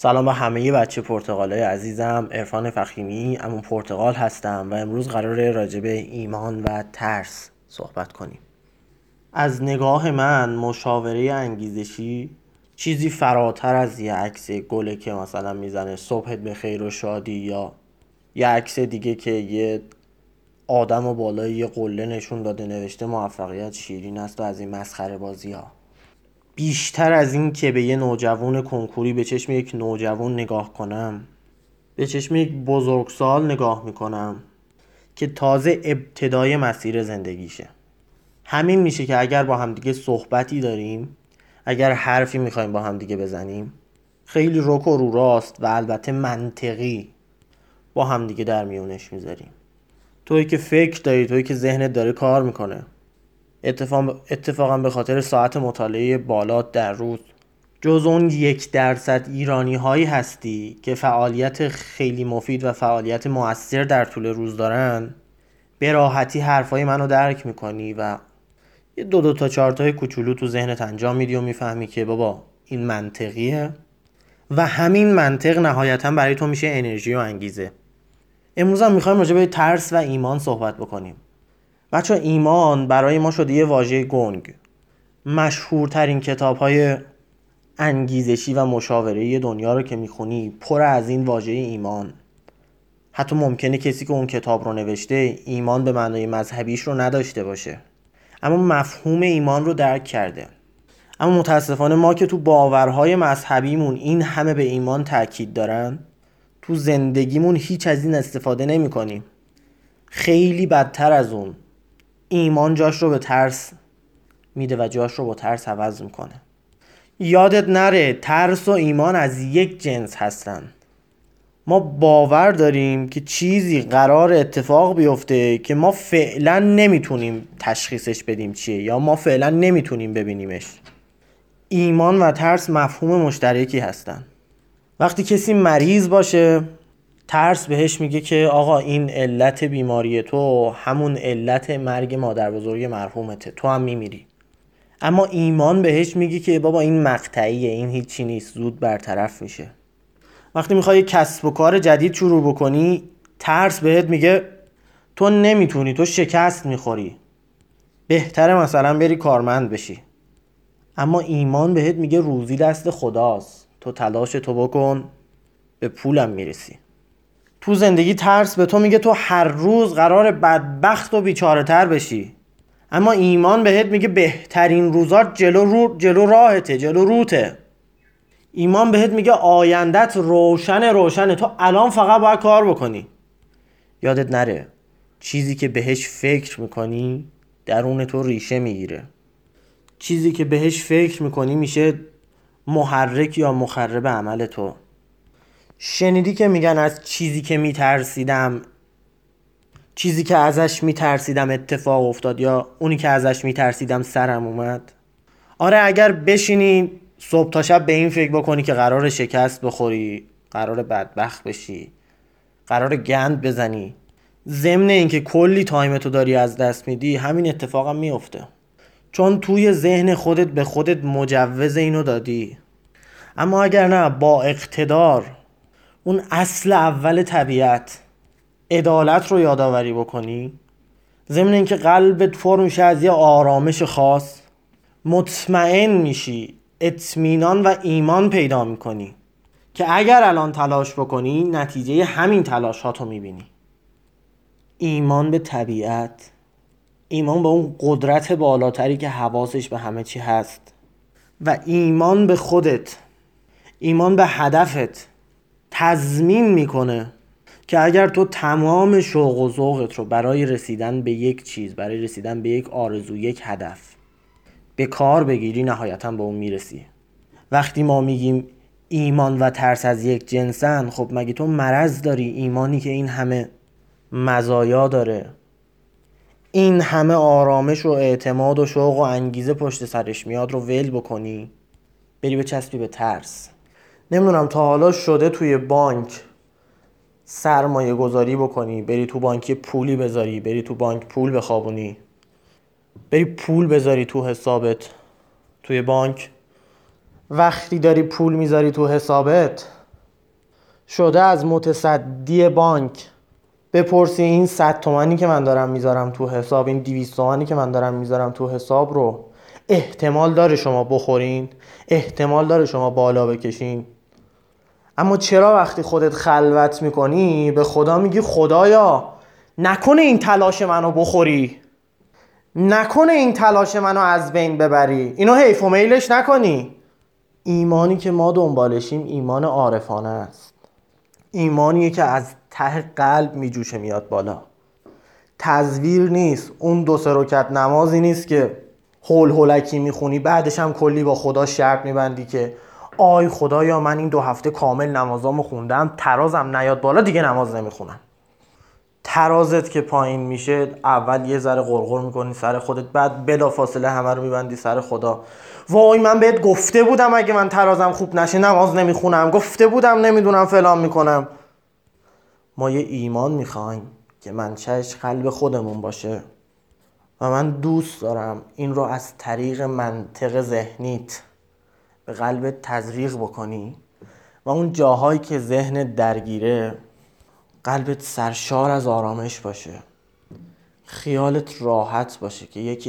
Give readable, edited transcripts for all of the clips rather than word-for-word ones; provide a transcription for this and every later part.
سلام به همه بچه پرتغالای عزیزم. عرفان فخیمی عمو پرتغال هستم و امروز قراره راجع به ایمان و ترس صحبت کنیم. از نگاه من مشاوره انگیزشی چیزی فراتر از یه عکس گله که مثلا میزنه صبحت بخیر و شادی، یا یه عکس دیگه که یه آدم و بالای یه قله نشون داده نوشته موفقیت شیرین است و از این مسخره بازی ها. بیشتر از این که به یه نوجوان کنکوری به چشم یک نوجوان نگاه کنم، به چشم یک بزرگسال نگاه میکنم که تازه ابتدای مسیر زندگیشه. همین میشه که اگر با همدیگه صحبتی داریم، اگر حرفی میخوایم با همدیگه بزنیم، خیلی رک و رو راست و البته منطقی با همدیگه در میونش میذاریم. تویی که فکر داری، تویی که ذهنت داره کار میکنه، اتفاقا به خاطر ساعت مطالعه بالات در روز جز اون 1% ایرانی هایی هستی که فعالیت خیلی مفید و فعالیت مؤثر در طول روز دارن، به راحتی حرفای منو درک میکنی و یه دو تا 4 تای کوچولو تو ذهنت انجام میدی و میفهمی که بابا این منطقیه و همین منطق نهایتا برای تو میشه انرژی و انگیزه. امروز هم میخوایم راجع به ترس و ایمان صحبت بکنیم. بچه ایمان برای ما شده یه واژه گنگ. مشهورترین کتاب‌های انگیزشی و مشاوره‌ای دنیا رو که میخونی پر از این واژه ایمان. حتی ممکنه کسی که اون کتاب رو نوشته ایمان به معنای مذهبیش رو نداشته باشه، اما مفهوم ایمان رو درک کرده. اما متاسفانه ما که تو باورهای مذهبیمون این همه به ایمان تاکید دارن، تو زندگیمون هیچ از این استفاده نمی کنیم. خیلی بدتر از اون، ایمان جاش رو به ترس میده و جاش رو با ترس عوض میکنه. یادت نره ترس و ایمان از یک جنس هستن. ما باور داریم که چیزی قرار اتفاق بیفته که ما فعلا نمیتونیم تشخیصش بدیم چیه، یا ما فعلا نمیتونیم ببینیمش. ایمان و ترس مفهوم مشترکی هستن. وقتی کسی مریض باشه، ترس بهش میگه که آقا این علت بیماری تو همون علت مرگ مادر بزرگ مرحومته، تو هم میمیری. اما ایمان بهش میگه که بابا این مقطعیه، این هیچی نیست، زود برطرف میشه. وقتی میخوای کسب و کار جدید شروع بکنی، ترس بهت میگه تو نمیتونی، تو شکست میخوری، بهتره مثلا بری کارمند بشی. اما ایمان بهت میگه روزی دست خداست، تو تلاش تو بکن، به پولم میرسی. تو زندگی ترس به تو میگه تو هر روز قرار بدبخت و بیچاره تر بشی، اما ایمان بهت میگه بهترین روزات جلو راهته، جلو روته. ایمان بهت میگه آیندت روشنه، تو الان فقط باید کار بکنی. یادت نره چیزی که بهش فکر میکنی درون تو ریشه میگیره. چیزی که بهش فکر میکنی میشه محرک یا مخرب عمل تو. شنیدی که میگن از چیزی که ازش میترسیدم اتفاق افتاد، یا اونی که ازش میترسیدم سرم اومد؟ آره، اگر بشینی صبح تا شب به این فکر بکنی که قرار شکست بخوری، قرار بدبخت بشی، قرار گند بزنی، ضمن اینکه کلی تایمتو داری از دست میدی، همین اتفاق هم میفته، چون توی ذهن خودت به خودت مجوز اینو دادی. اما اگر نه، با اقتدار اون اصل اول طبیعت، عدالت رو یادآوری بکنی، ضمن اینکه قلبت پر میشه از یه آرامش خاص، مطمئن میشی، اطمینان و ایمان پیدا میکنی که اگر الان تلاش بکنی نتیجه همین تلاش ها تو میبینی. ایمان به طبیعت، ایمان به اون قدرت بالاتری که حواسش به همه چی هست، و ایمان به خودت، ایمان به هدفت تضمین میکنه که اگر تو تمام شوق و ذوقت رو برای رسیدن به یک چیز، برای رسیدن به یک آرزو، یک هدف به کار بگیری، نهایتا به اون میرسی. وقتی ما میگیم ایمان و ترس از یک جنسن، خب مگه تو مرض داری ایمانی که این همه مزایا داره، این همه آرامش و اعتماد و شوق و انگیزه پشت سرش میاد، رو ول بکنی بری بچسبی به ترس؟ نمیدونم تا حالا شده توی بانک سرمایه گذاری بکنی، بری تو بانک پولی بذاری، بری تو بانک پول بخوابونی، بری پول بذاری تو حسابت توی بانک. وقتی داری پول میذاری تو حسابت، شده از متصدی بانک بپرسی این 100 تومانی که من دارم میذارم تو حساب، این 200 تومانی که من دارم میذارم تو حساب رو احتمال داره شما بخورین؟ احتمال داره شما بالا بکشین؟ اما چرا وقتی خودت خلوت میکنی به خدا میگی خدایا نکنه این تلاش منو بخوری، نکنه این تلاش منو از بین ببری، اینو حیف و میلش نکنی؟ ایمانی که ما دنبالشیم ایمان عارفانه است، ایمانیه که از ته قلب میجوشه میاد بالا، تزویر نیست. اون 2-3 رکعت نمازی نیست که هول هولکی میخونی بعدش هم کلی با خدا شرط میبندی که آی خدایا من این 2 هفته کامل نمازامو خوندم، ترازم نیاد بالا دیگه نماز نمیخونم. ترازت که پایین میشه اول یه ذره غرغر میکنی سر خودت، بعد بلافاصله همه رو میبندی سر خدا. وای من بهت گفته بودم اگه من ترازم خوب نشه نماز نمیخونم، گفته بودم نمیدونم فلان میکنم. ما یه ایمان میخوایم که منشأش قلب خودمون باشه و من دوست دارم این رو از طریق منطق ذهنیت به قلبت تزریق بکنی و اون جاهایی که ذهنت درگیره قلبت سرشار از آرامش باشه، خیالت راحت باشه که یکی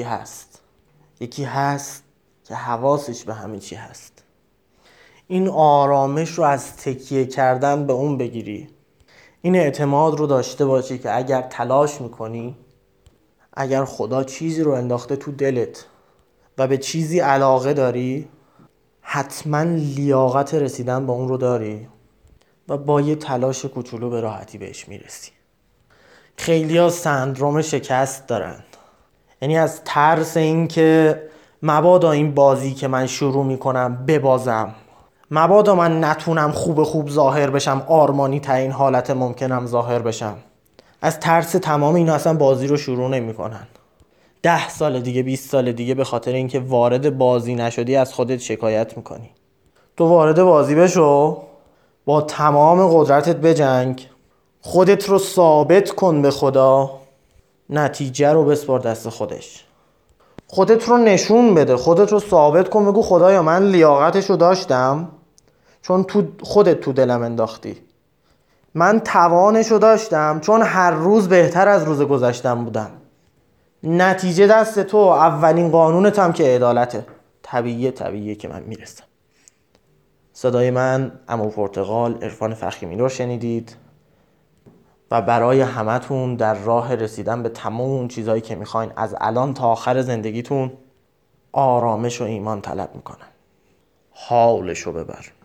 هست که حواسش به همه چی هست. این آرامش رو از تکیه کردن به اون بگیری، این اعتماد رو داشته باشی که اگر تلاش میکنی، اگر خدا چیزی رو انداخته تو دلت و به چیزی علاقه داری، حتما لیاقت رسیدن به اون رو داری و با یه تلاش کوچولو به راحتی بهش میرسی. خیلی ها سندروم شکست دارن، یعنی از ترس این که مبادا این بازی که من شروع میکنم ببازم، مبادا من نتونم خوب ظاهر بشم، آرمانی ترین حالت ممکنم ظاهر بشم، از ترس تمام اینا اصلا بازی رو شروع نمیکنن. 10 سال دیگه 20 سال دیگه به خاطر اینکه وارد بازی نشدی از خودت شکایت میکنی. تو وارد بازی بشو، با تمام قدرتت بجنگ، خودت رو ثابت کن به خدا، نتیجه رو بسپار دست خودش. خودت رو نشون بده، خودت رو ثابت کن، بگو خدایا من لیاقتش رو داشتم چون خودت تو دلم انداختی، من توانش رو داشتم چون هر روز بهتر از روز گذشتم بودم، نتیجه دست تو، اولین قانونت هم که عدالته. طبیعیه که من میرسم. صدای من عمو پرتغال عرفان فخیمی رو شنیدید و برای همتون در راه رسیدن به تمام اون چیزهایی که میخواین از الان تا آخر زندگیتون آرامش و ایمان طلب میکنم. حالشو ببر.